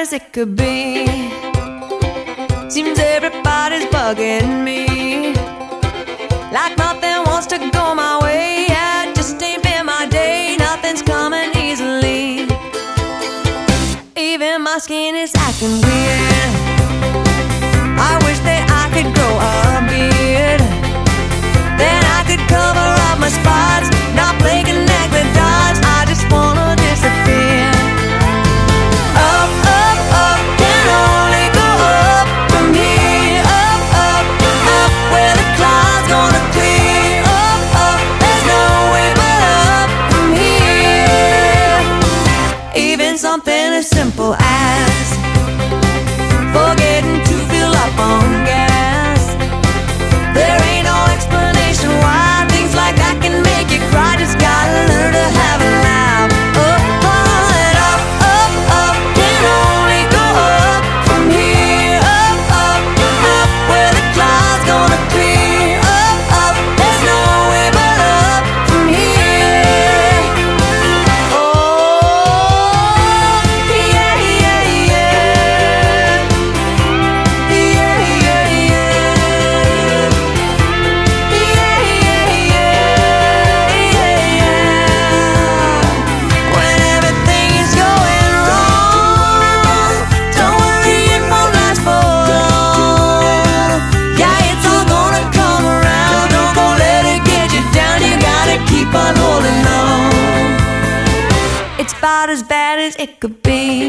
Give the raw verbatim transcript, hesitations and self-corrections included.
as it could be. Seems everybody's bugging me, like nothing wants to go my way. Yeah, it just ain't been my day. Nothing's coming easily. Even my skin is acting weird. I wish that I could grow a beard, then I could cover up my spots, not play connect the dots. I just wanna disappear. Up, up, up, can only go up from here. Up, up, up, where the clouds gonna clear. Up, up, there's no way but up from here. Even something as simple as forgetting to fill up on gas, there ain't no explanation why things like that can make you cry. Just gotta learn to have a laugh. Up, and up, up, up, can only go up from here. Up, up, up, where the clouds gonna clear. Up, up, there's no way but up from here. Oh, yeah, yeah, yeah. Yeah, yeah, yeah. Yeah, yeah, yeah, yeah. When everything is going wrong, don't worry, it won't last for long. Yeah, it's all gonna come around. Don't go let it get you down. You gotta keep on holding on. It's about as bad as it could be.